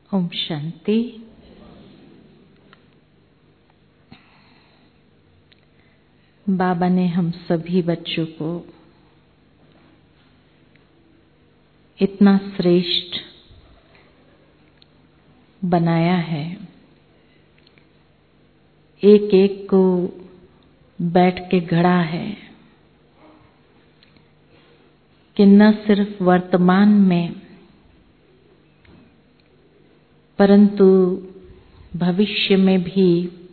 ओम शांति। बाबा ने हम सभी बच्चों को इतना श्रेष्ठ बनाया है, एक एक को बैठ के गढ़ा है कि न सिर्फ वर्तमान में परंतु भविष्य में भी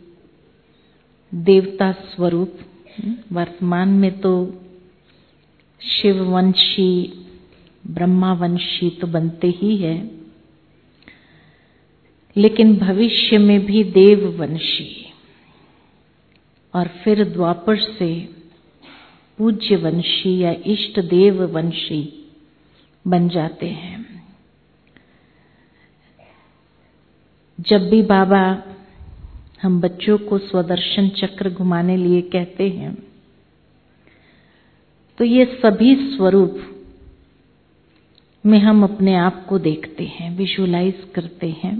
देवता स्वरूप, वर्तमान में तो शिववंशी ब्रह्मावंशी तो बनते ही है, लेकिन भविष्य में भी देववंशी और फिर द्वापर से पूज्यवंशी या इष्ट देव वंशी बन जाते हैं। जब भी बाबा हम बच्चों को स्वदर्शन चक्र घुमाने लिए कहते हैं तो ये सभी स्वरूप में हम अपने आप को देखते हैं, विजुलाइज करते हैं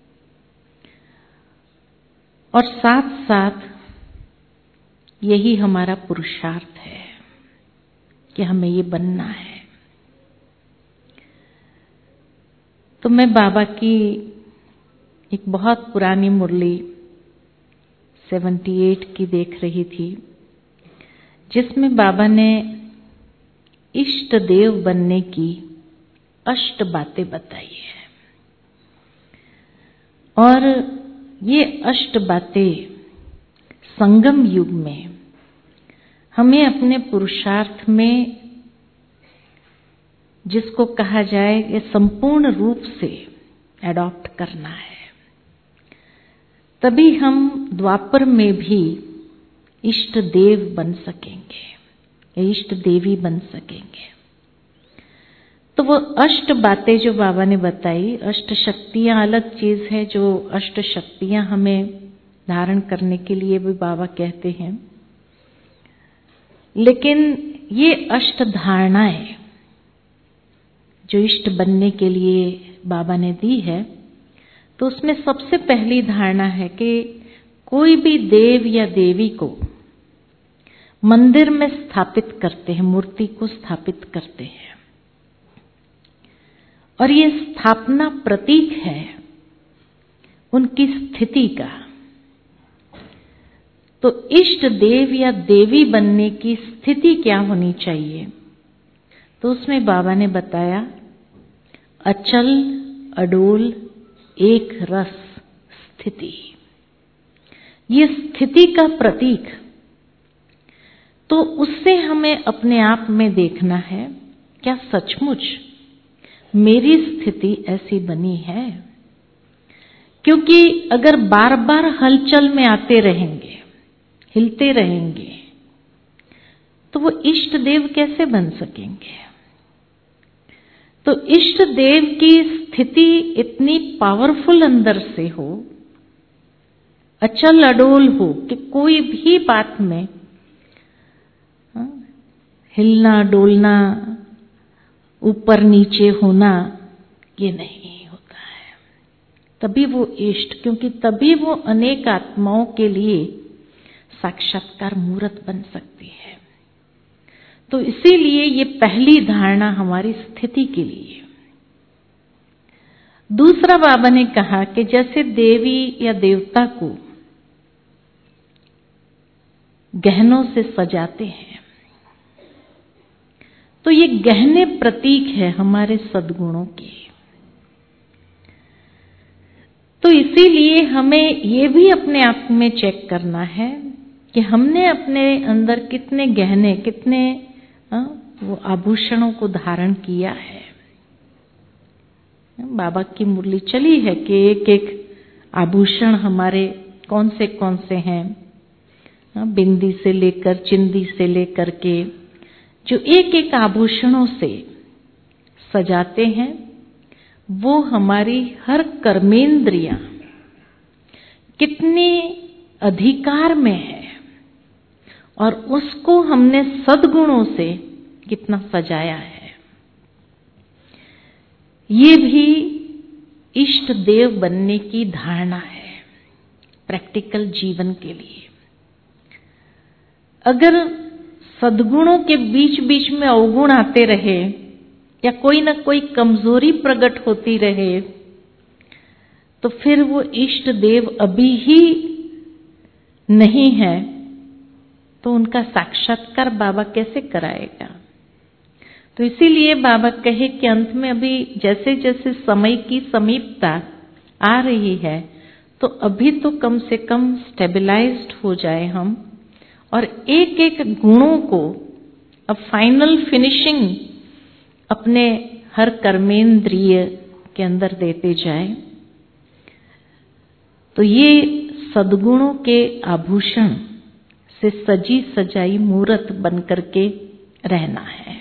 और साथ साथ यही हमारा पुरुषार्थ है कि हमें ये बनना है। तो मैं बाबा की एक बहुत पुरानी मुरली 78 की देख रही थी, जिसमें बाबा ने इष्ट देव बनने की 8 बातें बताई है और ये 8 बातें संगम युग में हमें अपने पुरुषार्थ में, जिसको कहा जाए ये संपूर्ण रूप से एडॉप्ट करना है, तभी हम द्वापर में भी इष्ट देव बन सकेंगे या इष्ट देवी बन सकेंगे। तो वो 8 बातें जो बाबा ने बताई, 8 शक्तियां अलग चीज है, जो 8 शक्तियां हमें धारण करने के लिए भी बाबा कहते हैं, लेकिन ये 8 धारणाएं जो इष्ट बनने के लिए बाबा ने दी है, तो उसमें सबसे पहली धारणा है कि कोई भी देव या देवी को मंदिर में स्थापित करते हैं, मूर्ति को स्थापित करते हैं और ये स्थापना प्रतीक है उनकी स्थिति का। तो इष्ट देव या देवी बनने की स्थिति क्या होनी चाहिए? तो उसमें बाबा ने बताया अचल अडोल एक रस स्थिति, ये स्थिति का प्रतीक। तो उससे हमें अपने आप में देखना है, क्या सचमुच मेरी स्थिति ऐसी बनी है? क्योंकि अगर बार बार हलचल में आते रहेंगे, हिलते रहेंगे, तो वो इष्ट देव कैसे बन सकेंगे? तो इष्ट देव की स्थिति इतनी पावरफुल अंदर से हो, अचल अडोल हो कि कोई भी बात में हिलना डोलना, ऊपर नीचे होना, ये नहीं होता है। तभी वो इष्ट, क्योंकि तभी वो अनेक आत्माओं के लिए साक्षात्कार मूर्त बन सकती है। तो इसीलिए ये पहली धारणा हमारी स्थिति के लिए। दूसरा बाबा ने कहा कि जैसे देवी या देवता को गहनों से सजाते हैं, तो ये गहने प्रतीक है हमारे सद्गुणों के। तो इसीलिए हमें ये भी अपने आप में चेक करना है कि हमने अपने अंदर कितने गहने, कितने वो आभूषणों को धारण किया है। बाबा की मुरली चली है कि एक एक आभूषण हमारे कौन से हैं, बिंदी से लेकर चिंदी से लेकर के जो एक एक आभूषणों से सजाते हैं, वो हमारी हर कर्मेंद्रियां कितनी अधिकार में है और उसको हमने सद्गुणों से कितना सजाया है। ये भी इष्ट देव बनने की धारणा है प्रैक्टिकल जीवन के लिए। अगर सद्गुणों के बीच बीच में अवगुण आते रहे या कोई ना कोई कमजोरी प्रकट होती रहे, तो फिर वो इष्ट देव अभी ही नहीं है, तो उनका साक्षात्कार बाबा कैसे कराएगा। तो इसीलिए बाबा कहे कि अंत में अभी जैसे जैसे समय की समीपता आ रही है, तो अभी तो कम से कम स्टेबलाइज्ड हो जाए हम, और एक एक गुणों को अब फाइनल फिनिशिंग अपने हर कर्मेंद्रिय के अंदर देते जाए। तो ये सद्गुणों के आभूषण से सजी सजाई मूर्त बन करके रहना है।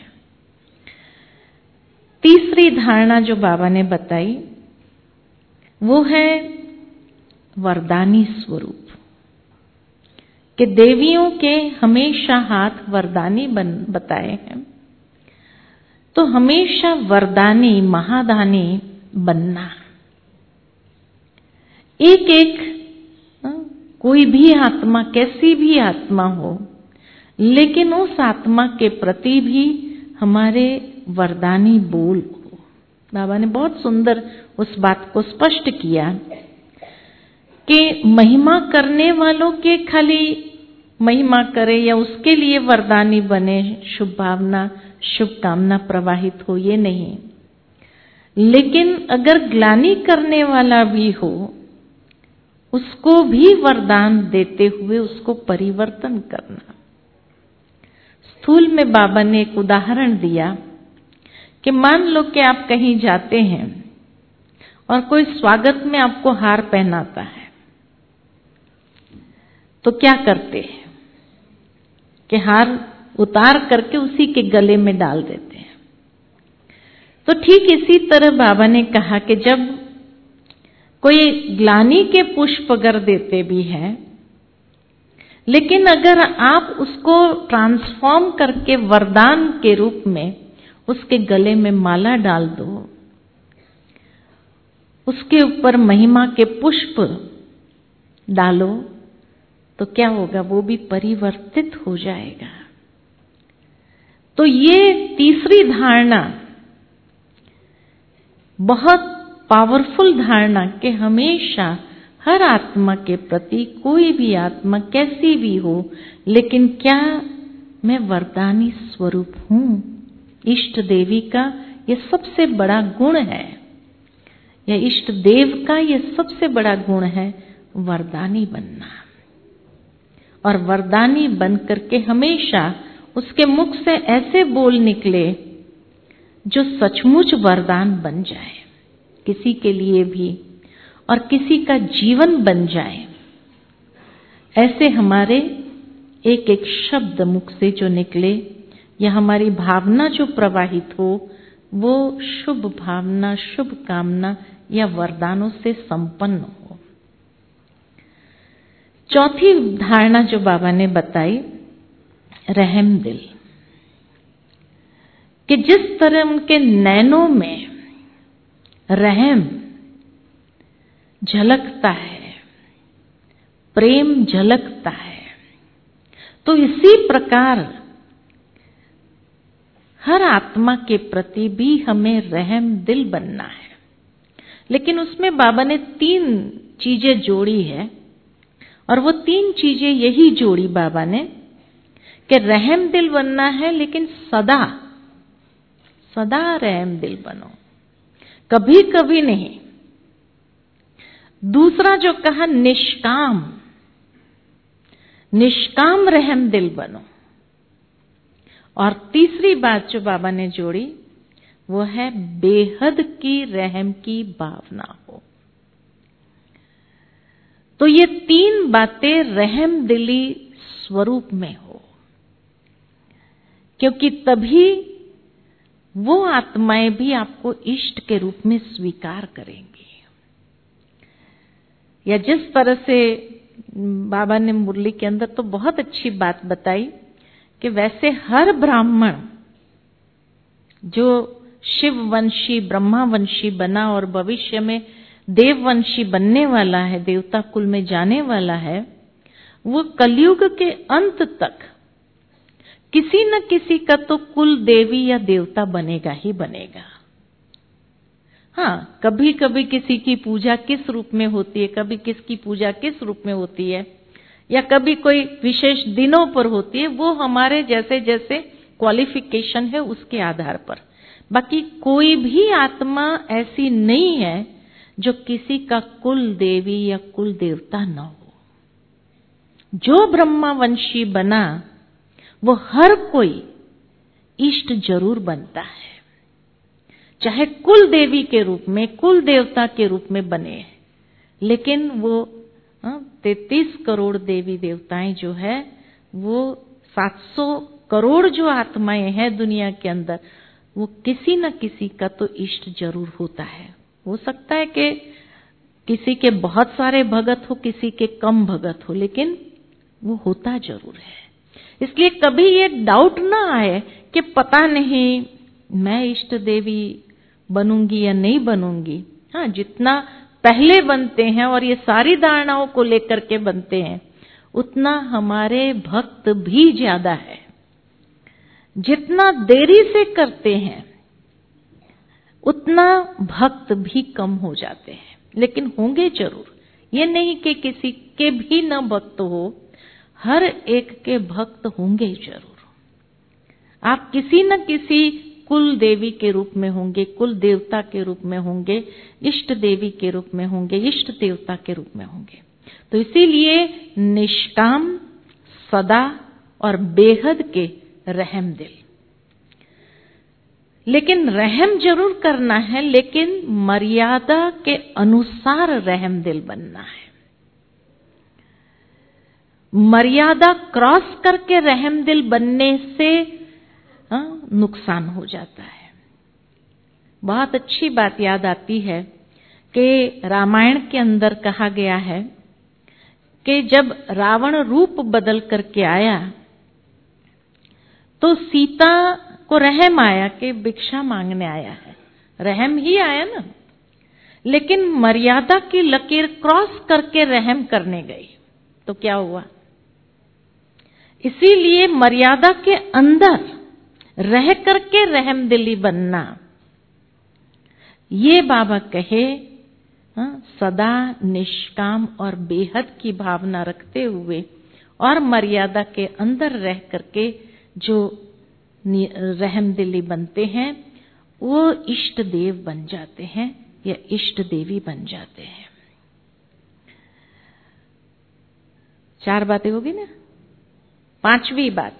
तीसरी धारणा जो बाबा ने बताई वो है वरदानी स्वरूप, कि देवियों के हमेशा हाथ वरदानी बताए हैं, तो हमेशा वरदानी महादानी बनना। एक एक कोई भी आत्मा, कैसी भी आत्मा हो, लेकिन उस आत्मा के प्रति भी हमारे वरदानी बोल हो। बाबा ने बहुत सुंदर उस बात को स्पष्ट किया कि महिमा करने वालों के खाली महिमा करे या उसके लिए वरदानी बने, शुभ भावना शुभकामना प्रवाहित हो, ये नहीं। लेकिन अगर ग्लानि करने वाला भी हो, उसको भी वरदान देते हुए उसको परिवर्तन करना। स्थूल में बाबा ने एक उदाहरण दिया कि मान लो कि आप कहीं जाते हैं और कोई स्वागत में आपको हार पहनाता है, तो क्या करते हैं कि हार उतार करके उसी के गले में डाल देते हैं। तो ठीक इसी तरह बाबा ने कहा कि जब कोई ग्लानि के पुष्प अगर देते भी हैं, लेकिन अगर आप उसको ट्रांसफॉर्म करके वरदान के रूप में उसके गले में माला डाल दो, उसके ऊपर महिमा के पुष्प डालो, तो क्या होगा, वो भी परिवर्तित हो जाएगा। तो ये तीसरी धारणा बहुत पावरफुल धारणा कि हमेशा हर आत्मा के प्रति, कोई भी आत्मा कैसी भी हो, लेकिन क्या मैं वरदानी स्वरूप हूं। इष्ट देवी का ये सबसे बड़ा गुण है, या इष्ट देव का ये सबसे बड़ा गुण है, वरदानी बनना। और वरदानी बन करके हमेशा उसके मुख से ऐसे बोल निकले जो सचमुच वरदान बन जाए किसी के लिए भी, और किसी का जीवन बन जाए। ऐसे हमारे एक एक शब्द मुख से जो निकले, या हमारी भावना जो प्रवाहित हो, वो शुभ भावना शुभ कामना या वरदानों से संपन्न हो। चौथी धारणा जो बाबा ने बताई, रहम दिल, कि जिस तरह उनके नैनों में रहम झलकता है, प्रेम झलकता है, तो इसी प्रकार हर आत्मा के प्रति भी हमें रहम दिल बनना है। लेकिन उसमें बाबा ने 3 चीजें जोड़ी है, और वो 3 चीजें यही जोड़ी बाबा ने कि रहम दिल बनना है, लेकिन सदा सदा रहम दिल बनो, कभी कभी नहीं। दूसरा जो कहा, निष्काम निष्काम रहम दिल बनो। और तीसरी बात जो बाबा ने जोड़ी वो है बेहद की रहम की भावना हो। तो ये 3 बातें रहम दिली स्वरूप में हो, क्योंकि तभी वो आत्माएं भी आपको इष्ट के रूप में स्वीकार करेंगी। या जिस तरह से बाबा ने मुरली के अंदर तो बहुत अच्छी बात बताई कि वैसे हर ब्राह्मण जो शिववंशी ब्रह्मावंशी बना और भविष्य में देववंशी बनने वाला है, देवता कुल में जाने वाला है, वो कलयुग के अंत तक किसी न किसी का तो कुल देवी या देवता बनेगा ही बनेगा। हाँ, कभी कभी किसी की पूजा किस रूप में होती है, कभी किसकी पूजा किस रूप में होती है, या कभी कोई विशेष दिनों पर होती है, वो हमारे जैसे जैसे क्वालिफिकेशन है उसके आधार पर। बाकी कोई भी आत्मा ऐसी नहीं है जो किसी का कुल देवी या कुल देवता न हो। जो ब्रह्मावंशी बना वो हर कोई इष्ट जरूर बनता है, चाहे कुल देवी के रूप में, कुल देवता के रूप में बने, लेकिन वो 33 करोड़ देवी देवताएं जो है, वो 700 करोड़ जो आत्माएं हैं दुनिया के अंदर, वो किसी न किसी का तो इष्ट जरूर होता है। हो सकता है कि किसी के बहुत सारे भगत हो, किसी के कम भगत हो, लेकिन वो होता जरूर है। इसलिए कभी ये डाउट ना आए कि पता नहीं मैं इष्ट देवी बनूंगी या नहीं बनूंगी। हाँ, जितना पहले बनते हैं और ये सारी धारणाओं को लेकर के बनते हैं, उतना हमारे भक्त भी ज्यादा है। जितना देरी से करते हैं उतना भक्त भी कम हो जाते हैं, लेकिन होंगे जरूर। ये नहीं कि किसी के भी न भक्त हो, हर एक के भक्त होंगे जरूर। आप किसी न किसी कुल देवी के रूप में होंगे, कुल देवता के रूप में होंगे, इष्ट देवी के रूप में होंगे, इष्ट देवता के रूप में होंगे। तो इसीलिए निष्काम, सदा और बेहद के रहम दिल। लेकिन रहम जरूर करना है, लेकिन मर्यादा के अनुसार रहम दिल बनना है। मर्यादा क्रॉस करके रहम दिल बनने से नुकसान हो जाता है। बहुत अच्छी बात याद आती है कि रामायण के अंदर कहा गया है कि जब रावण रूप बदल करके आया तो सीता को रहम आया कि भिक्षा मांगने आया है, रहम ही आया ना, लेकिन मर्यादा की लकीर क्रॉस करके रहम करने गई तो क्या हुआ। इसीलिए मर्यादा के अंदर रह करके रहम दिली बनना, ये बाबा कहे सदा निष्काम और बेहद की भावना रखते हुए और मर्यादा के अंदर रह करके जो रहम दिली बनते हैं वो इष्ट देव बन जाते हैं या इष्ट देवी बन जाते हैं। 4 बातें होगी ना। 5वीं बात,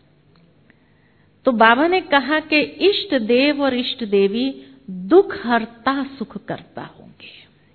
तो बाबा ने कहा कि इष्ट देव और इष्ट देवी दुख हरता सुख करता होंगे।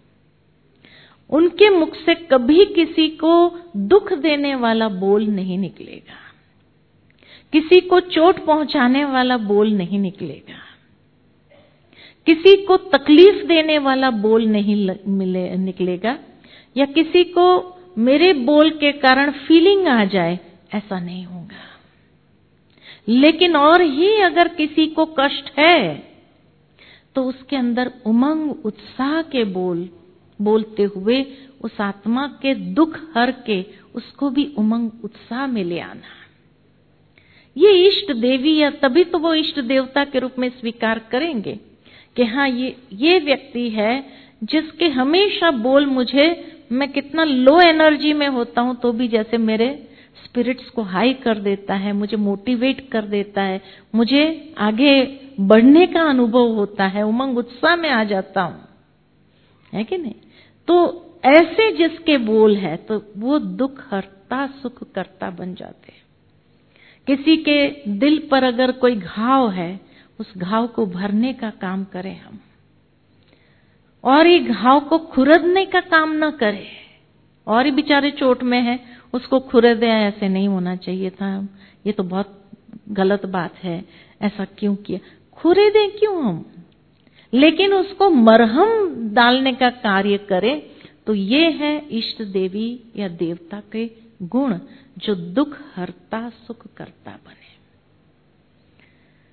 उनके मुख से कभी किसी को दुख देने वाला बोल नहीं निकलेगा, किसी को चोट पहुंचाने वाला बोल नहीं निकलेगा, किसी को तकलीफ देने वाला बोल नहीं निकलेगा, या किसी को मेरे बोल के कारण फीलिंग आ जाए, ऐसा नहीं होगा। लेकिन और ही अगर किसी को कष्ट है तो उसके अंदर उमंग उत्साह के बोलते हुए उस आत्मा के दुख हर के उसको भी उमंग उत्साह में ले आना। ये इष्ट देवी या तभी तो वो इष्ट देवता के रूप में स्वीकार करेंगे कि हाँ ये व्यक्ति है जिसके हमेशा बोल मुझे, मैं कितना लो एनर्जी में होता हूं तो भी जैसे मेरे स्पिरिट्स को हाई कर देता है, मुझे मोटिवेट कर देता है, मुझे आगे बढ़ने का अनुभव होता है, उमंग उत्साह में आ जाता हूं, है कि नहीं। तो ऐसे जिसके बोल है तो वो दुख हरता सुख करता बन जाते हैं। किसी के दिल पर अगर कोई घाव है, उस घाव को भरने का काम करें हम, और ये घाव को खुरदने का काम न करें। और ही बेचारे चोट में है, उसको खुरदे, ऐसे नहीं होना चाहिए था, ये तो बहुत गलत बात है, ऐसा क्यों किया, खुरदे क्यों हम, लेकिन उसको मरहम डालने का कार्य करें। तो ये है इष्ट देवी या देवता के गुण जो दुख हरता सुख करता बने।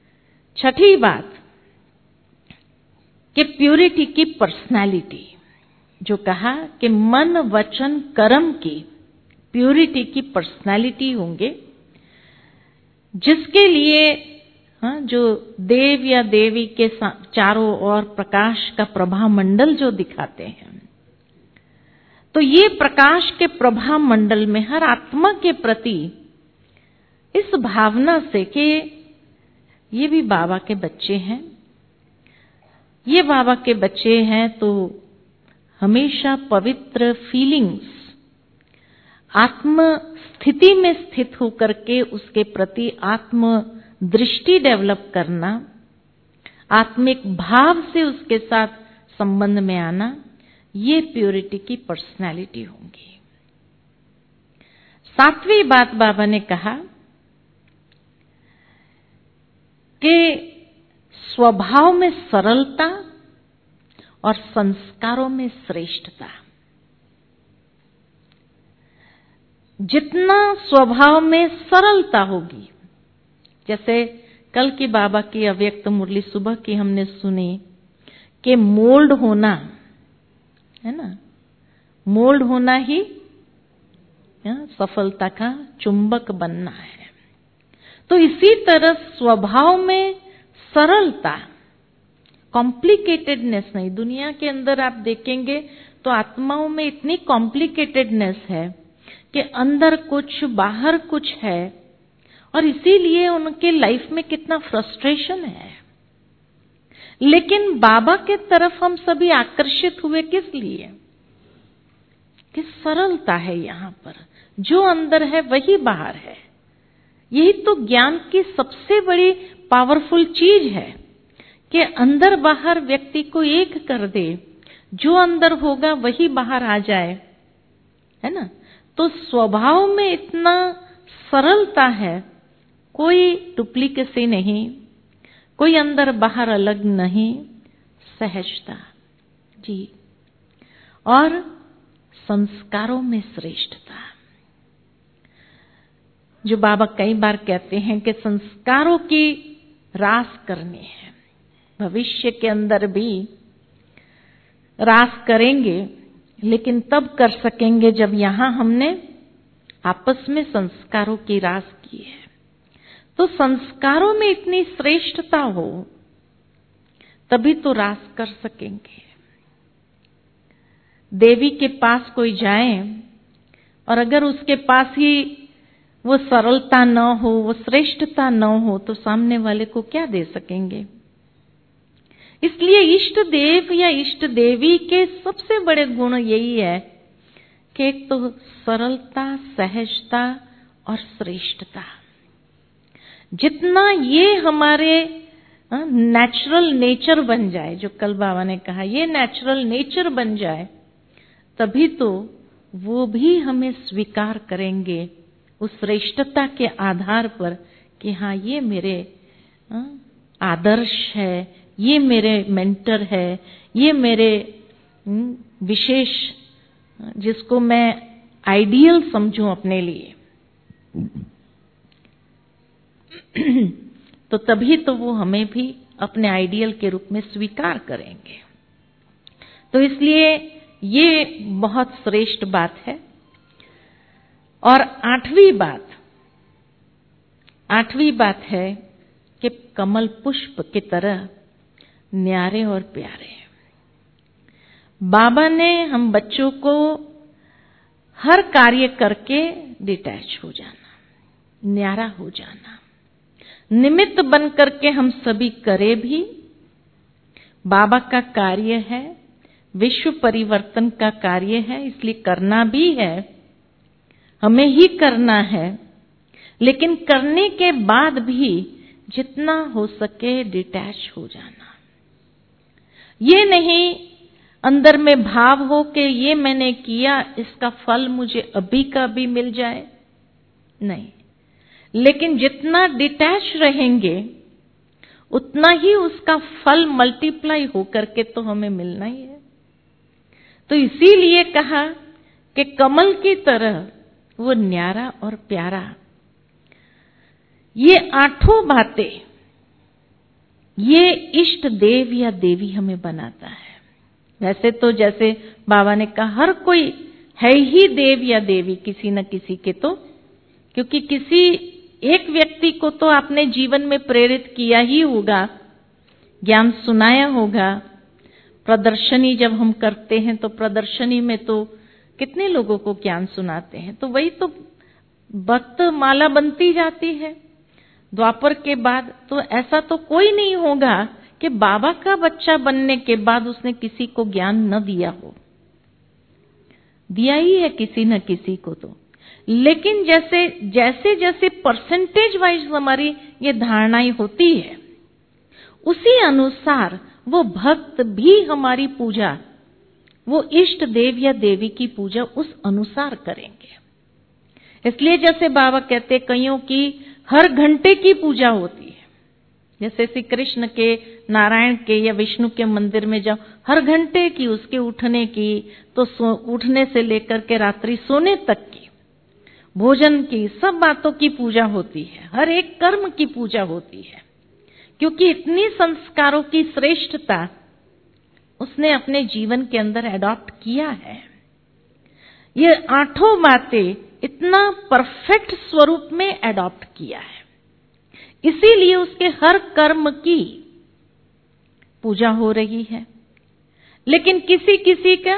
6ठी बात कि प्यूरिटी की पर्सनालिटी, जो कहा कि मन वचन कर्म की प्यूरिटी की पर्सनालिटी होंगे, जिसके लिए जो देव या देवी के चारों ओर प्रकाश का प्रभा मंडल जो दिखाते हैं, तो ये प्रकाश के प्रभा मंडल में हर आत्मा के प्रति इस भावना से कि ये भी बाबा के बच्चे हैं, ये बाबा के बच्चे हैं, तो हमेशा पवित्र फीलिंग्स, आत्म स्थिति में स्थित होकर के उसके प्रति आत्म दृष्टि डेवलप करना, आत्मिक भाव से उसके साथ संबंध में आना, ये प्योरिटी की पर्सनालिटी होंगी। सातवीं बात बाबा ने कहा कि स्वभाव में सरलता और संस्कारों में श्रेष्ठता। जितना स्वभाव में सरलता होगी, जैसे कल की बाबा की अव्यक्त मुरली सुबह की हमने सुनी कि मोल्ड होना है ना, मोल्ड होना ही सफलता का चुंबक बनना है। तो इसी तरह स्वभाव में सरलता, कॉम्प्लिकेटेडनेस नहीं। दुनिया के अंदर आप देखेंगे तो आत्माओं में इतनी कॉम्प्लिकेटेडनेस है कि अंदर कुछ बाहर कुछ है, और इसीलिए उनके लाइफ में कितना फ्रस्ट्रेशन है। लेकिन बाबा के तरफ हम सभी आकर्षित हुए किस लिए? कि सरलता है यहां पर, जो अंदर है वही बाहर है। यही तो ज्ञान की सबसे बड़ी पावरफुल चीज है कि अंदर बाहर व्यक्ति को एक कर दे, जो अंदर होगा वही बाहर आ जाए, है ना। तो स्वभाव में इतना सरलता है, कोई डुप्लीकेसी नहीं, कोई अंदर बाहर अलग नहीं, सहजता जी। और संस्कारों में श्रेष्ठता, जो बाबा कई बार कहते हैं कि संस्कारों की रास करनी है। भविष्य के अंदर भी रास करेंगे, लेकिन तब कर सकेंगे जब यहां हमने आपस में संस्कारों की रास की है। तो संस्कारों में इतनी श्रेष्ठता हो तभी तो रास कर सकेंगे। देवी के पास कोई जाए और अगर उसके पास ही वो सरलता न हो, वो श्रेष्ठता न हो, तो सामने वाले को क्या दे सकेंगे। इसलिए इष्ट देव या इष्ट देवी के सबसे बड़े गुण यही है कि एक तो सरलता, सहजता और श्रेष्ठता। जितना ये हमारे नेचुरल नेचर बन जाए, जो कल बाबा ने कहा ये नेचुरल नेचर बन जाए, तभी तो वो भी हमें स्वीकार करेंगे उस श्रेष्ठता के आधार पर कि हाँ ये मेरे आदर्श है, ये मेरे मेंटर है, ये मेरे विशेष, जिसको मैं आइडियल समझूं अपने लिए। तो तभी तो वो हमें भी अपने आइडियल के रूप में स्वीकार करेंगे। तो इसलिए ये बहुत श्रेष्ठ बात है। और आठवीं बात है कि कमल पुष्प की तरह न्यारे और प्यारे। बाबा ने हम बच्चों को हर कार्य करके डिटैच हो जाना, न्यारा हो जाना, निमित्त बन करके हम सभी करे भी। बाबा का कार्य है, विश्व परिवर्तन का कार्य है, इसलिए करना भी है, हमें ही करना है। लेकिन करने के बाद भी जितना हो सके डिटैच हो जाना। ये नहीं अंदर में भाव हो कि ये मैंने किया, इसका फल मुझे अभी का अभी मिल जाए, नहीं। लेकिन जितना डिटैच रहेंगे उतना ही उसका फल मल्टीप्लाई होकर के तो हमें मिलना ही है। तो इसीलिए कहा कि कमल की तरह वो न्यारा और प्यारा। ये आठों बातें ये इष्ट देव या देवी हमें बनाता है। वैसे तो जैसे बाबा ने कहा हर कोई है ही देव या देवी किसी न किसी के, तो क्योंकि किसी एक व्यक्ति को तो आपने जीवन में प्रेरित किया ही होगा, ज्ञान सुनाया होगा। प्रदर्शनी जब हम करते हैं तो प्रदर्शनी में तो कितने लोगों को ज्ञान सुनाते हैं, तो वही तो भक्त माला बनती जाती है। द्वापर के बाद तो ऐसा तो कोई नहीं होगा कि बाबा का बच्चा बनने के बाद उसने किसी को ज्ञान न दिया हो, दिया ही है किसी न किसी को तो। लेकिन जैसे जैसे जैसे परसेंटेज वाइज हमारी ये धारणाएं होती है, उसी अनुसार वो भक्त भी हमारी पूजा, वो इष्ट देव या देवी की पूजा उस अनुसार करेंगे। इसलिए जैसे बाबा कहते कईयों की हर घंटे की पूजा होती है, जैसे श्री कृष्ण के, नारायण के या विष्णु के मंदिर में जाओ, हर घंटे की उसके उठने की, तो उठने से लेकर के रात्रि सोने तक की, भोजन की, सब बातों की पूजा होती है, हर एक कर्म की पूजा होती है, क्योंकि इतनी संस्कारों की श्रेष्ठता उसने अपने जीवन के अंदर एडॉप्ट किया है। ये आठों बातें इतना परफेक्ट स्वरूप में एडॉप्ट किया है, इसीलिए उसके हर कर्म की पूजा हो रही है। लेकिन किसी किसी का,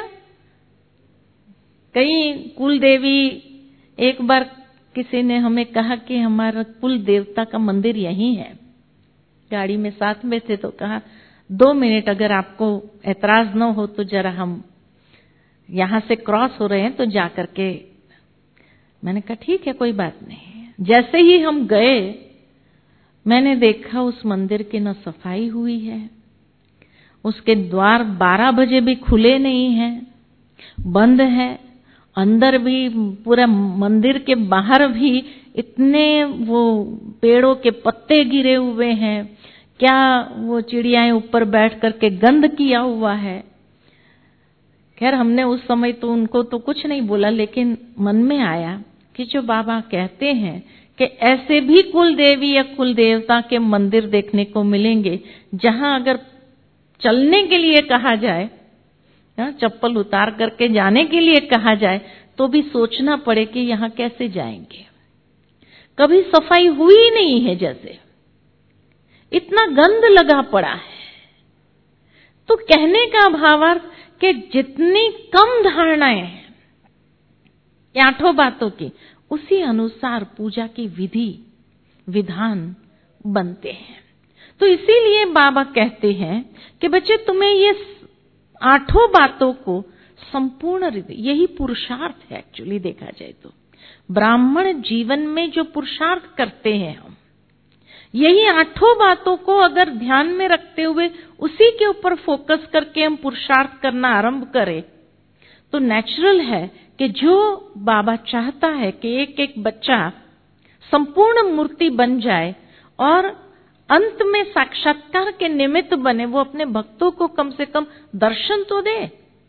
कई कुल देवी, एक बार किसी ने हमें कहा कि हमारा कुल देवता का मंदिर यहीं है, गाड़ी में साथ में थे, तो कहा 2 मिनट अगर आपको ऐतराज न हो तो जरा हम यहां से क्रॉस हो रहे हैं तो जा करके। मैंने कहा ठीक है कोई बात नहीं। जैसे ही हम गए मैंने देखा उस मंदिर की न सफाई हुई है, उसके द्वार 12 बजे भी खुले नहीं हैं, बंद है। अंदर भी पूरा मंदिर के बाहर भी इतने वो पेड़ों के पत्ते गिरे हुए हैं, क्या वो चिड़ियाएं ऊपर बैठ करके गंध किया हुआ है। खैर हमने उस समय तो उनको तो कुछ नहीं बोला, लेकिन मन में आया कि जो बाबा कहते हैं कि ऐसे भी कुल देवी या कुल देवता के मंदिर देखने को मिलेंगे जहां अगर चलने के लिए कहा जाए, चप्पल उतार करके जाने के लिए कहा जाए, तो भी सोचना पड़े कि यहां कैसे जाएंगे। कभी सफाई हुई नहीं है, जैसे इतना गंद लगा पड़ा है। तो कहने का भावार्थ कि जितनी कम धारणाएं हैं आठों बातों की, उसी अनुसार पूजा की विधि विधान बनते हैं। तो इसीलिए बाबा कहते हैं कि बच्चे तुम्हें ये आठों बातों को संपूर्ण, यही पुरुषार्थ है एक्चुअली देखा जाए तो। ब्राह्मण जीवन में जो पुरुषार्थ करते हैं हम, यही आठों बातों को अगर ध्यान में रखते हुए उसी के ऊपर फोकस करके हम पुरुषार्थ करना आरंभ करें, तो नेचुरल है कि जो बाबा चाहता है कि एक एक बच्चा संपूर्ण मूर्ति बन जाए और अंत में साक्षात्कार के निमित्त बने, वो अपने भक्तों को कम से कम दर्शन तो दे।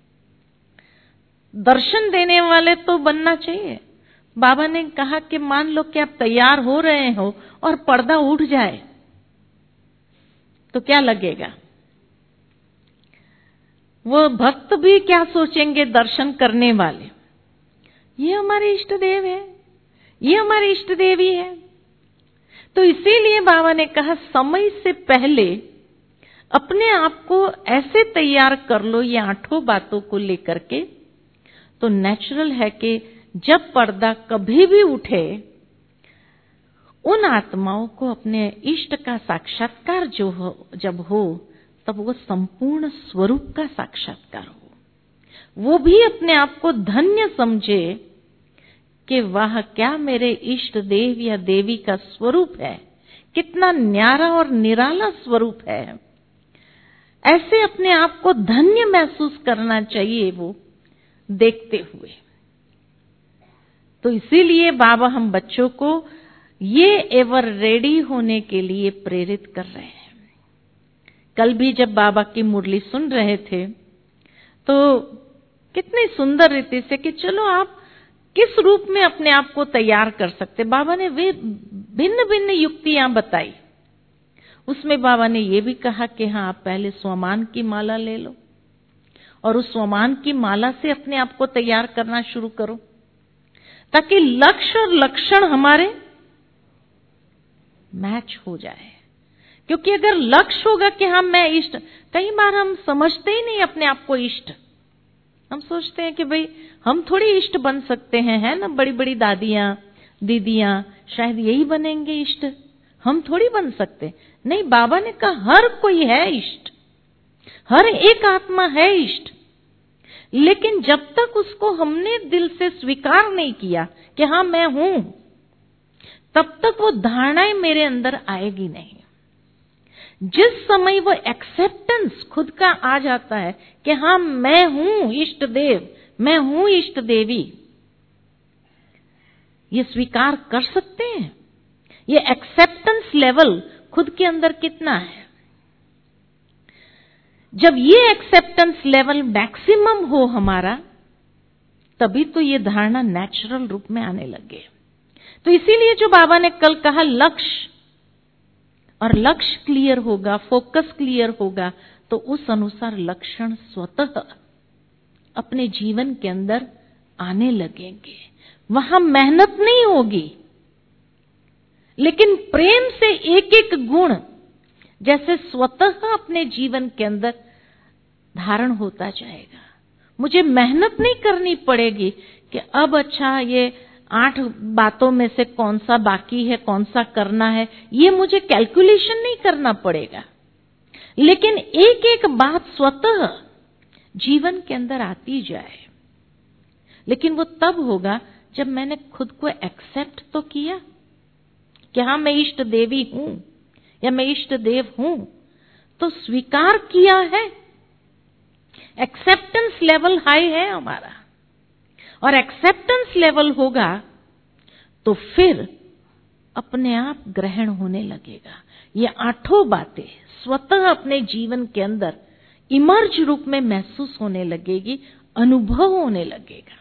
दर्शन देने वाले तो बनना चाहिए। बाबा ने कहा कि मान लो कि आप तैयार हो रहे हो और पर्दा उठ जाए तो क्या लगेगा? वो भक्त भी क्या सोचेंगे? दर्शन करने वाले, ये हमारे इष्ट देव है, ये हमारी इष्ट देवी है। तो इसीलिए बाबा ने कहा समय से पहले अपने आप को ऐसे तैयार कर लो ये आठों बातों को लेकर के, तो नेचुरल है कि जब पर्दा कभी भी उठे, उन आत्माओं को अपने इष्ट का साक्षात्कार जब हो, तब वो संपूर्ण स्वरूप का साक्षात्कार हो। वो भी अपने आप को धन्य समझे कि वाह क्या मेरे इष्ट देव या देवी का स्वरूप है, कितना न्यारा और निराला स्वरूप है। ऐसे अपने आप को धन्य महसूस करना चाहिए वो देखते हुए। तो इसीलिए बाबा हम बच्चों को ये एवर रेडी होने के लिए प्रेरित कर रहे हैं। कल भी जब बाबा की मुरली सुन रहे थे तो कितनी सुंदर रीति से कि चलो आप किस रूप में अपने आप को तैयार कर सकते। बाबा ने वे भिन्न भिन्न युक्तियां बताई। उसमें बाबा ने ये भी कहा कि हाँ आप पहले स्वमान की माला ले लो, और उस स्वमान की माला से अपने आप को तैयार करना शुरू करो, ताकि लक्ष्य और लक्षण हमारे मैच हो जाए। क्योंकि अगर लक्ष्य होगा कि हाँ मैं इष्ट, कई बार हम समझते ही नहीं अपने आप को इष्ट। हम सोचते हैं कि भाई हम थोड़ी इष्ट बन सकते हैं, है ना, बड़ी बड़ी दादियां दीदियां शायद यही बनेंगे इष्ट, हम थोड़ी बन सकते। नहीं, बाबा ने कहा हर कोई है इष्ट, हर एक आत्मा है इष्ट, लेकिन जब तक उसको हमने दिल से स्वीकार नहीं किया कि हाँ मैं हूं, तब तक वो धारणाएं मेरे अंदर आएगी नहीं। जिस समय वो एक्सेप्टेंस खुद का आ जाता है कि हाँ मैं हूं इष्ट देव, मैं हूं इष्ट देवी, ये स्वीकार कर सकते हैं। ये एक्सेप्टेंस लेवल खुद के अंदर कितना है? जब ये एक्सेप्टेंस लेवल मैक्सिमम हो हमारा, तभी तो ये धारणा नेचुरल रूप में आने लगे। तो इसीलिए जो बाबा ने कल कहा लक्ष्य, और लक्ष्य क्लियर होगा, फोकस क्लियर होगा, तो उस अनुसार लक्षण स्वतः अपने जीवन के अंदर आने लगेंगे। वहां मेहनत नहीं होगी, लेकिन प्रेम से एक एक गुण जैसे स्वतः अपने जीवन के अंदर धारण होता जाएगा। मुझे मेहनत नहीं करनी पड़ेगी कि अब अच्छा ये 8 बातों में से कौन सा बाकी है, कौन सा करना है, ये मुझे कैलकुलेशन नहीं करना पड़ेगा। लेकिन एक एक बात स्वतः जीवन के अंदर आती जाए। लेकिन वो तब होगा जब मैंने खुद को एक्सेप्ट तो किया कि हाँ मैं इष्ट देवी हूं या मैं इष्ट देव हूं, तो स्वीकार किया है, एक्सेप्टेंस लेवल हाई है हमारा, और एक्सेप्टेंस लेवल होगा तो फिर अपने आप ग्रहण होने लगेगा। ये 8 बातें स्वतः अपने जीवन के अंदर इमर्ज रूप में महसूस होने लगेगी, अनुभव होने लगेगा।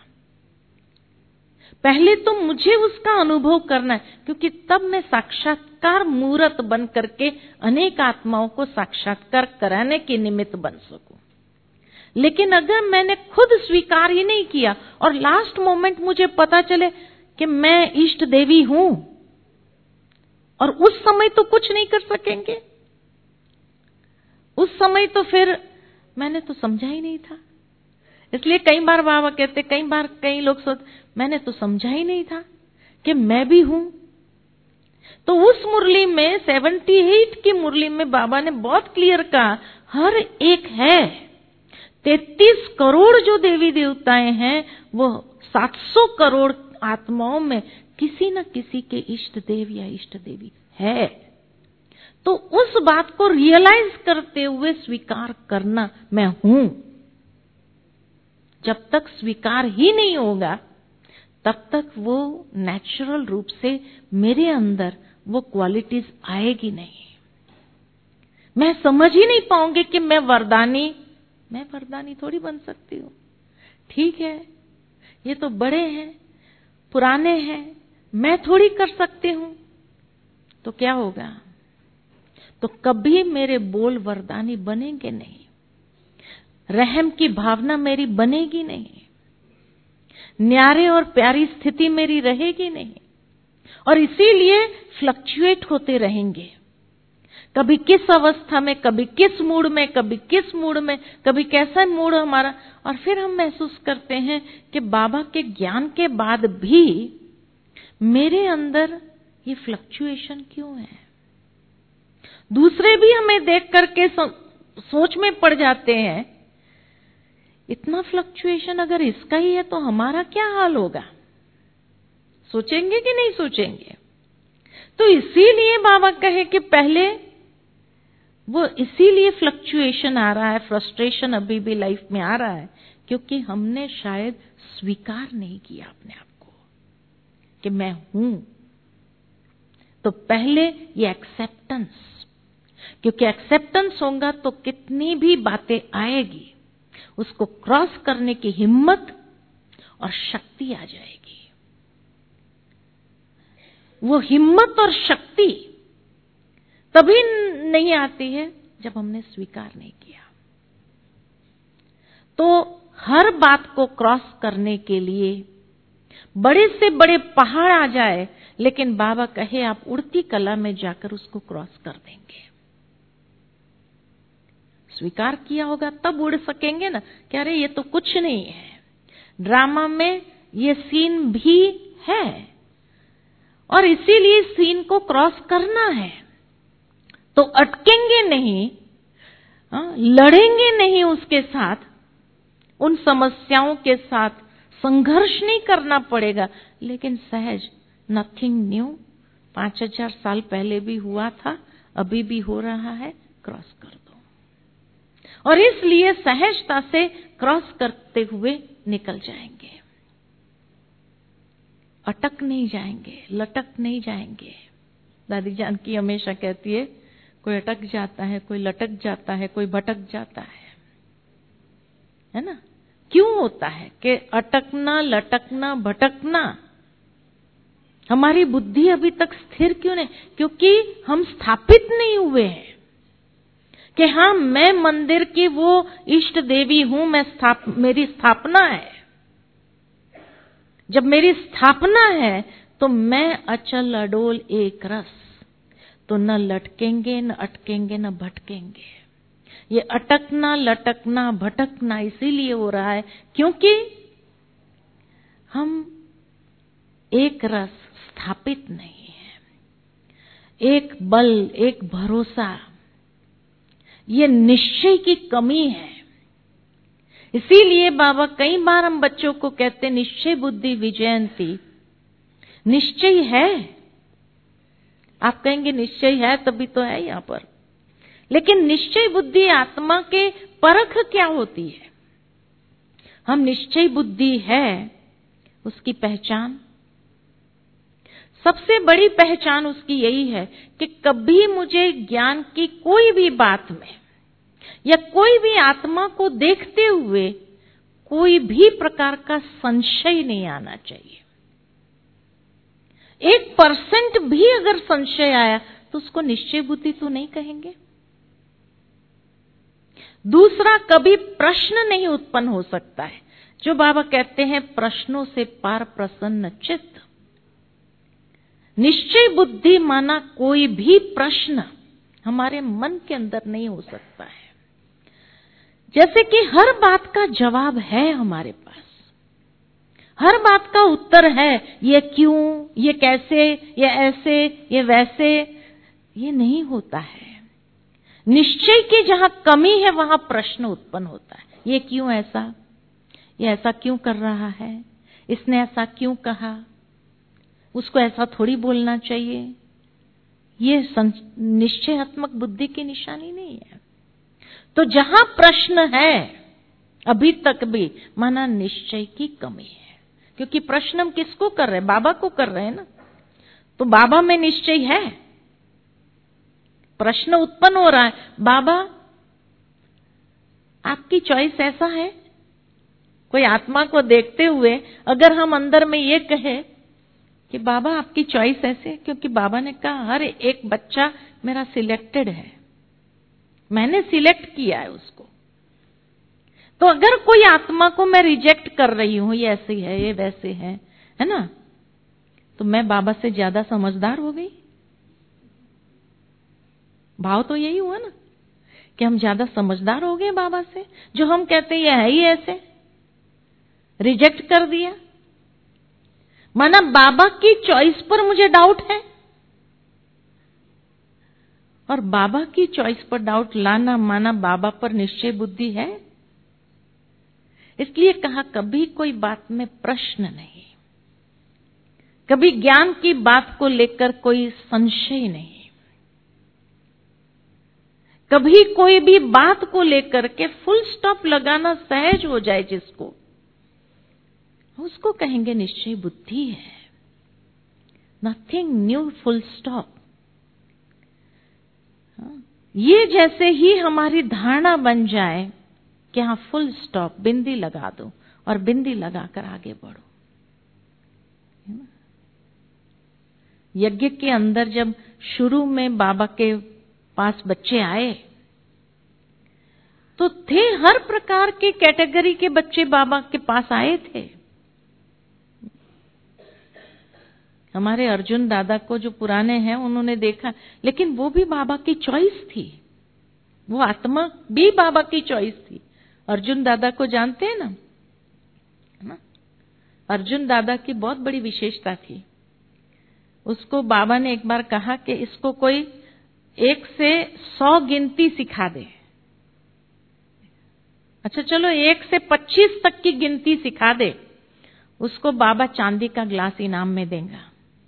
पहले तो मुझे उसका अनुभव करना है, क्योंकि तब मैं साक्षात्कार मूर्त बन करके अनेक आत्माओं को साक्षात्कार कराने के निमित्त बन सकूं। लेकिन अगर मैंने खुद स्वीकार ही नहीं किया और लास्ट मोमेंट मुझे पता चले कि मैं इष्ट देवी हूं, और उस समय तो कुछ नहीं कर सकेंगे, उस समय तो फिर मैंने तो समझा ही नहीं था। इसलिए कई बार बाबा कहते, कई बार कई लोग सोच, मैंने तो समझा ही नहीं था कि मैं भी हूं। तो उस मुरली में 78 की मुरली में बाबा ने बहुत क्लियर कहा, हर एक है। 33 करोड़ जो देवी देवताएं हैं, वो 700 करोड़ आत्माओं में किसी न किसी के इष्ट देव या इष्ट देवी है। तो उस बात को रियलाइज करते हुए स्वीकार करना, मैं हूं। जब तक स्वीकार ही नहीं होगा, तब तक वो नेचुरल रूप से मेरे अंदर वो क्वालिटीज आएगी नहीं। मैं समझ ही नहीं पाऊंगी कि मैं वरदानी थोड़ी बन सकती हूँ। ठीक है, ये तो बड़े हैं, पुराने हैं, मैं थोड़ी कर सकती हूं। तो क्या होगा? तो कभी मेरे बोल वरदानी बनेंगे नहीं, रहम की भावना मेरी बनेगी नहीं, न्यारे और प्यारी स्थिति मेरी रहेगी नहीं, और इसीलिए फ्लक्चुएट होते रहेंगे। कभी किस अवस्था में, कभी किस मूड में, कभी किस मूड में, कभी कैसा मूड हमारा, और फिर हम महसूस करते हैं कि बाबा के ज्ञान के बाद भी मेरे अंदर ये फ्लक्चुएशन क्यों है। दूसरे भी हमें देख करके सोच में पड़ जाते हैं, इतना फ्लक्चुएशन अगर इसका ही है तो हमारा क्या हाल होगा। सोचेंगे कि नहीं सोचेंगे? तो इसीलिए बाबा कहे कि पहले वो इसीलिए फ्लक्चुएशन आ रहा है, फ्रस्ट्रेशन अभी भी लाइफ में आ रहा है, क्योंकि हमने शायद स्वीकार नहीं किया अपने आप को कि मैं हूं। तो पहले ये एक्सेप्टेंस, क्योंकि एक्सेप्टेंस होगा तो कितनी भी बातें आएगी, उसको क्रॉस करने की हिम्मत और शक्ति आ जाएगी। वो हिम्मत और शक्ति तभी नहीं आती है जब हमने स्वीकार नहीं किया। तो हर बात को क्रॉस करने के लिए बड़े से बड़े पहाड़ आ जाए, लेकिन बाबा कहे आप उड़ती कला में जाकर उसको क्रॉस कर देंगे। स्वीकार किया होगा तब उड़ सकेंगे ना, कह रहे ये तो कुछ नहीं है। ड्रामा में ये सीन भी है और इसीलिए सीन को क्रॉस करना है। तो अटकेंगे नहीं, लड़ेंगे नहीं उसके साथ, उन समस्याओं के साथ संघर्ष नहीं करना पड़ेगा, लेकिन सहज, नथिंग न्यू, 5000 साल पहले भी हुआ था, अभी भी हो रहा है, क्रॉस कर दो। और इसलिए सहजता से क्रॉस करते हुए निकल जाएंगे, अटक नहीं जाएंगे, लटक नहीं जाएंगे। दादी जानकी हमेशा कहती है कोई अटक जाता है, कोई लटक जाता है, कोई भटक जाता है ना? क्यों होता है कि अटकना, लटकना, भटकना? हमारी बुद्धि अभी तक स्थिर क्यों नहीं? क्योंकि हम स्थापित नहीं हुए हैं कि हाँ मैं मंदिर की वो इष्ट देवी हूं, मेरी स्थापना है। जब मेरी स्थापना है तो मैं अचल अडोल एक रस, तो न लटकेंगे, न अटकेंगे, न भटकेंगे। ये अटकना, लटकना, भटकना इसीलिए हो रहा है क्योंकि हम एक रस स्थापित नहीं है, एक बल, एक भरोसा, ये निश्चय की कमी है। इसीलिए बाबा कई बार हम बच्चों को कहते निश्चय बुद्धि विजयंती। निश्चय है, आप कहेंगे निश्चय है तभी तो है यहां पर, लेकिन निश्चय बुद्धि आत्मा के परख क्या होती है? हम निश्चय बुद्धि है, उसकी पहचान, सबसे बड़ी पहचान उसकी यही है कि कभी मुझे ज्ञान की कोई भी बात में या कोई भी आत्मा को देखते हुए कोई भी प्रकार का संशय नहीं आना चाहिए। 1% भी अगर संशय आया तो उसको निश्चय बुद्धि तो नहीं कहेंगे। दूसरा, कभी प्रश्न नहीं उत्पन्न हो सकता है, जो बाबा कहते हैं प्रश्नों से पार प्रसन्न चित्त। निश्चय बुद्धि माना कोई भी प्रश्न हमारे मन के अंदर नहीं हो सकता है। जैसे कि हर बात का जवाब है हमारे पास, हर बात का उत्तर है, ये क्यों, ये कैसे, ये ऐसे, ये वैसे, ये नहीं होता है। निश्चय की जहां कमी है वहां प्रश्न उत्पन्न होता है। ये क्यों ऐसा, ये ऐसा क्यों कर रहा है, इसने ऐसा क्यों कहा, उसको ऐसा थोड़ी बोलना चाहिए। ये निश्चयात्मक बुद्धि की निशानी नहीं है। तो जहां प्रश्न है अभी तक भी माना निश्चय की कमी है, क्योंकि प्रश्न हम किसको कर रहे हैं? बाबा को कर रहे हैं ना। तो बाबा में निश्चय है, प्रश्न उत्पन्न हो रहा है, बाबा आपकी चॉइस ऐसा है? कोई आत्मा को देखते हुए अगर हम अंदर में ये कहे कि बाबा आपकी चॉइस ऐसे है, क्योंकि बाबा ने कहा हर एक बच्चा मेरा सिलेक्टेड है, मैंने सिलेक्ट किया है उसको। तो अगर कोई आत्मा को मैं रिजेक्ट कर रही हूं, ये ऐसे है, ये वैसे है ना, तो मैं बाबा से ज्यादा समझदार हो गई। भाव तो यही हुआ ना कि हम ज्यादा समझदार हो गए बाबा से। जो हम कहते हैं ये है ही ऐसे, रिजेक्ट कर दिया, माना बाबा की चॉइस पर मुझे डाउट है। और बाबा की चॉइस पर डाउट लाना माना बाबा पर निश्चय बुद्धि है। इसलिए कहा कभी कोई बात में प्रश्न नहीं, कभी ज्ञान की बात को लेकर कोई संशय नहीं, कभी कोई भी बात को लेकर के फुल स्टॉप लगाना सहज हो जाए जिसको, उसको कहेंगे निश्चय बुद्धि है। Nothing new, full stop. ये जैसे ही हमारी धारणा बन जाए कि हाँ फुल स्टॉप, बिंदी लगा दो और बिंदी लगाकर आगे बढ़ो। यज्ञ के अंदर जब शुरू में बाबा के पास बच्चे आए तो थे, हर प्रकार के कैटेगरी के बच्चे बाबा के पास आए थे। हमारे अर्जुन दादा को जो पुराने हैं उन्होंने देखा, लेकिन वो भी बाबा की चॉइस थी, वो आत्मा भी बाबा की चॉइस थी। अर्जुन दादा को जानते हैं ना? अर्जुन दादा की बहुत बड़ी विशेषता थी। उसको बाबा ने एक बार कहा कि इसको कोई 1 से 100 गिनती सिखा दे। अच्छा चलो 1 से 25 तक की गिनती सिखा दे, उसको बाबा चांदी का ग्लास इनाम में देगा।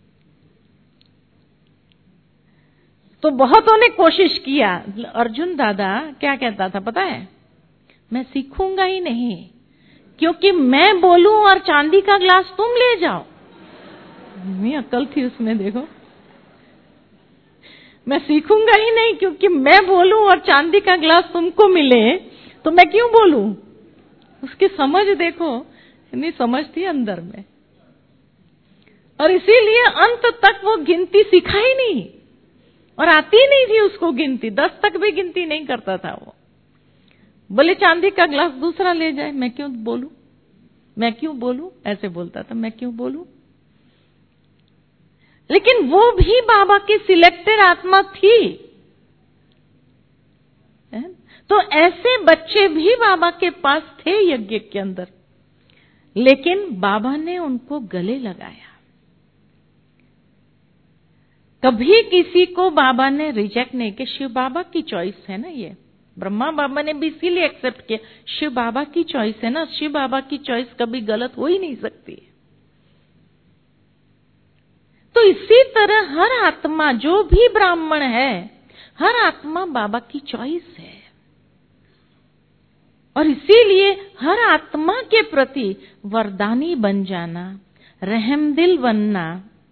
तो बहुतों ने कोशिश किया। अर्जुन दादा क्या कहता था पता है? मैं सीखूंगा ही नहीं, क्योंकि मैं बोलूं और चांदी का ग्लास तुम ले जाओ। इतनी अक्ल थी उसमें, देखो। मैं सीखूंगा ही नहीं, क्योंकि मैं बोलूं और चांदी का ग्लास तुमको मिले, तो मैं क्यों बोलूं? उसकी समझ देखो, इतनी समझ थी अंदर में। और इसीलिए अंत तक वो गिनती सिखा ही नहीं, और आती नहीं थी उसको गिनती। 10 तक भी गिनती नहीं करता था वो। बोले चांदी का ग्लास दूसरा ले जाए, मैं क्यों बोलूं, मैं क्यों बोलूं, ऐसे बोलता था, मैं क्यों बोलूं। लेकिन वो भी बाबा की सिलेक्टेड आत्मा थी। तो ऐसे बच्चे भी बाबा के पास थे यज्ञ के अंदर, लेकिन बाबा ने उनको गले लगाया। कभी किसी को बाबा ने रिजेक्ट नहीं किया। शिव बाबा की चॉइस है ना, ये ब्रह्मा बाबा ने भी इसीलिए एक्सेप्ट किया, शिव बाबा की चॉइस है ना। शिव बाबा की चॉइस कभी गलत हो ही नहीं सकती। तो इसी तरह हर आत्मा, जो भी ब्राह्मण है, हर आत्मा बाबा की चॉइस है। और इसीलिए हर आत्मा के प्रति वरदानी बन जाना, रहमदिल बनना,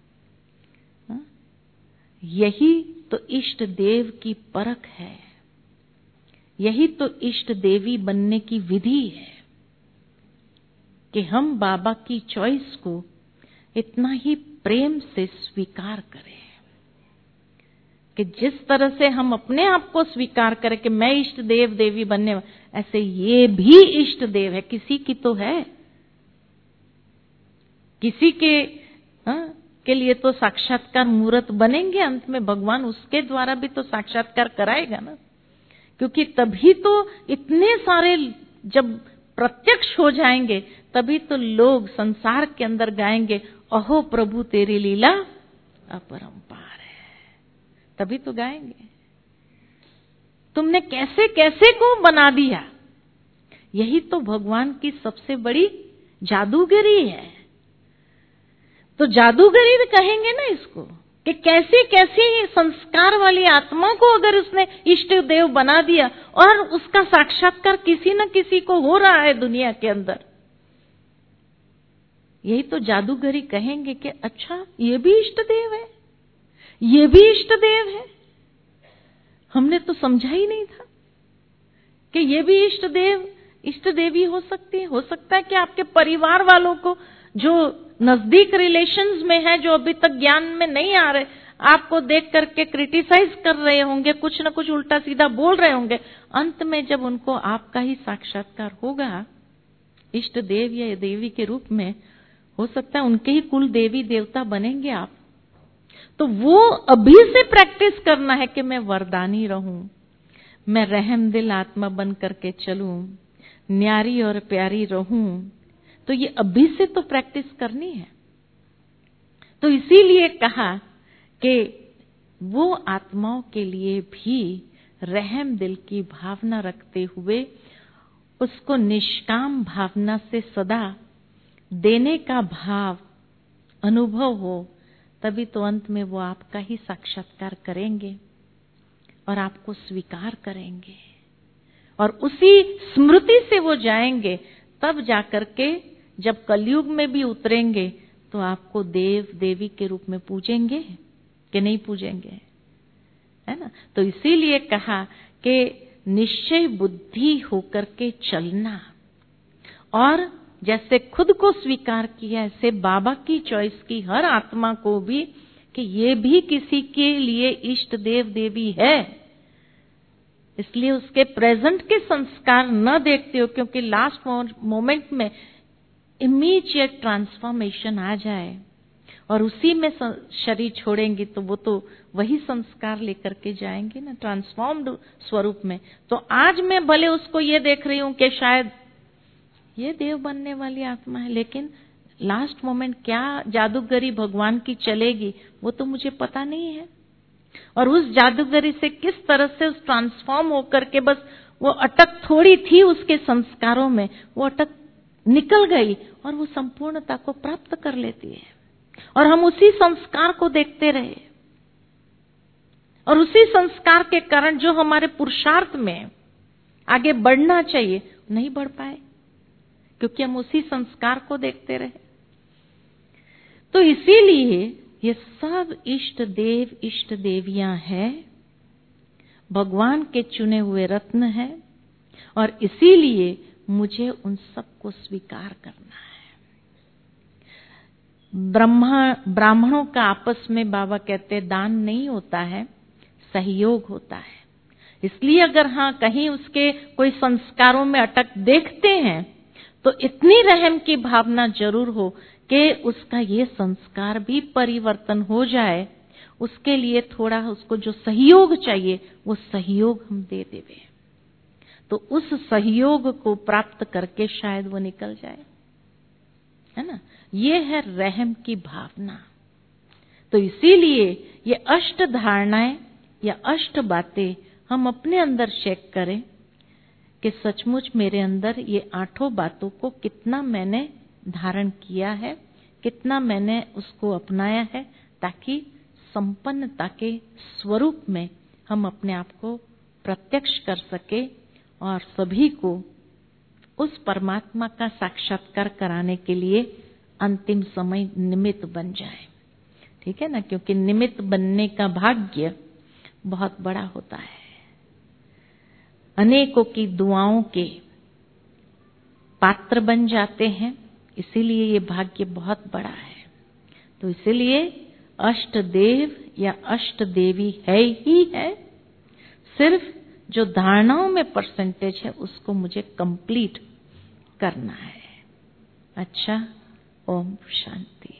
यही तो इष्ट देव की परख है, यही तो इष्ट देवी बनने की विधि है कि हम बाबा की चॉइस को इतना ही प्रेम से स्वीकार करें कि जिस तरह से हम अपने आप को स्वीकार करें कि मैं इष्ट देव देवी बनने, ऐसे ये भी इष्ट देव है। किसी की तो है, किसी के लिए तो साक्षात्कार मूर्त बनेंगे अंत में भगवान, उसके द्वारा भी तो साक्षात्कार कराएगा ना। क्योंकि तभी तो इतने सारे जब प्रत्यक्ष हो जाएंगे, तभी तो लोग संसार के अंदर गाएंगे, अहो प्रभु तेरी लीला अपरंपार है। तभी तो गाएंगे, तुमने कैसे कैसे को बना दिया। यही तो भगवान की सबसे बड़ी जादूगरी है। तो जादूगरी कहेंगे ना इसको, कि कैसी कैसी संस्कार वाली आत्मा को अगर उसने इष्ट देव बना दिया और उसका साक्षात्कार किसी न किसी को हो रहा है दुनिया के अंदर। यही तो जादूगरी कहेंगे कि अच्छा ये भी इष्ट देव है, ये भी इष्ट देव है। हमने तो समझा ही नहीं था कि ये भी इष्ट देव इष्ट देवी हो सकती है। हो सकता है कि आपके परिवार वालों को, जो नजदीक रिलेशंस में है, जो अभी तक ज्ञान में नहीं आ रहे, आपको देख करके क्रिटिसाइज कर रहे होंगे, कुछ न कुछ उल्टा सीधा बोल रहे होंगे। अंत में जब उनको आपका ही साक्षात्कार होगा इष्ट देव या देवी के रूप में, हो सकता है उनके ही कुल देवी देवता बनेंगे आप। तो वो अभी से प्रैक्टिस करना है कि मैं वरदानी रहूं, मैं रहमदिल आत्मा बन करके चलूं, न्यारी और प्यारी रहूं। तो ये अभी से तो प्रैक्टिस करनी है। तो इसीलिए कहा कि वो आत्माओं के लिए भी रहम दिल की भावना रखते हुए उसको निष्काम भावना से सदा देने का भाव अनुभव हो, तभी तो अंत में वो आपका ही साक्षात्कार करेंगे और आपको स्वीकार करेंगे, और उसी स्मृति से वो जाएंगे। तब जाकर के जब कलयुग में भी उतरेंगे तो आपको देव देवी के रूप में पूजेंगे कि नहीं पूजेंगे, है ना। तो इसीलिए कहा कि निश्चय बुद्धि होकर के चलना, और जैसे खुद को स्वीकार किया ऐसे बाबा की चॉइस की हर आत्मा को भी कि ये भी किसी के लिए इष्ट देव देवी है, इसलिए उसके प्रेजेंट के संस्कार न देखते हो, क्योंकि लास्ट मोमेंट में इमीडिएट ट्रांसफॉर्मेशन आ जाए और उसी में शरीर छोड़ेंगे तो वो तो वही संस्कार लेकर के जाएंगे ना, ट्रांसफॉर्म्ड स्वरूप में। तो आज मैं भले उसको ये देख रही हूं कि शायद ये देव बनने वाली आत्मा है, लेकिन लास्ट मोमेंट क्या जादूगरी भगवान की चलेगी वो तो मुझे पता नहीं है। और उस जादूगरी से किस तरह से उस ट्रांसफॉर्म होकर के बस वो अटक थोड़ी थी उसके संस्कारों में, वो अटक निकल गई और वो संपूर्णता को प्राप्त कर लेती है। और हम उसी संस्कार को देखते रहे और उसी संस्कार के कारण जो हमारे पुरुषार्थ में आगे बढ़ना चाहिए नहीं बढ़ पाए, क्योंकि हम उसी संस्कार को देखते रहे। तो इसीलिए ये सब इष्ट देव इष्ट देवियां हैं, भगवान के चुने हुए रत्न हैं, और इसीलिए मुझे उन सबको स्वीकार करना है। ब्राह्मणों का आपस में बाबा कहते दान नहीं होता है, सहयोग होता है। इसलिए अगर हाँ कहीं उसके कोई संस्कारों में अटक देखते हैं तो इतनी रहम की भावना जरूर हो कि उसका ये संस्कार भी परिवर्तन हो जाए। उसके लिए थोड़ा उसको जो सहयोग चाहिए वो सहयोग हम दे देवे, तो उस सहयोग को प्राप्त करके शायद वो निकल जाए, है ना। ये है रहम की भावना। तो इसीलिए ये अष्ट धारणाएं या अष्ट बातें हम अपने अंदर चेक करें कि सचमुच मेरे अंदर ये आठों बातों को कितना मैंने धारण किया है, कितना मैंने उसको अपनाया है, ताकि संपन्नता के स्वरूप में हम अपने आप को प्रत्यक्ष कर सके और सभी को उस परमात्मा का साक्षात्कार कराने के लिए अंतिम समय निमित्त बन जाए। ठीक है ना, क्योंकि निमित्त बनने का भाग्य बहुत बड़ा होता है। अनेकों की दुआओं के पात्र बन जाते हैं, इसीलिए ये भाग्य बहुत बड़ा है। तो इसीलिए अष्ट देव या अष्ट देवी है ही है, सिर्फ जो धारणाओं में परसेंटेज है उसको मुझे कंप्लीट करना है। अच्छा, ओम शांति।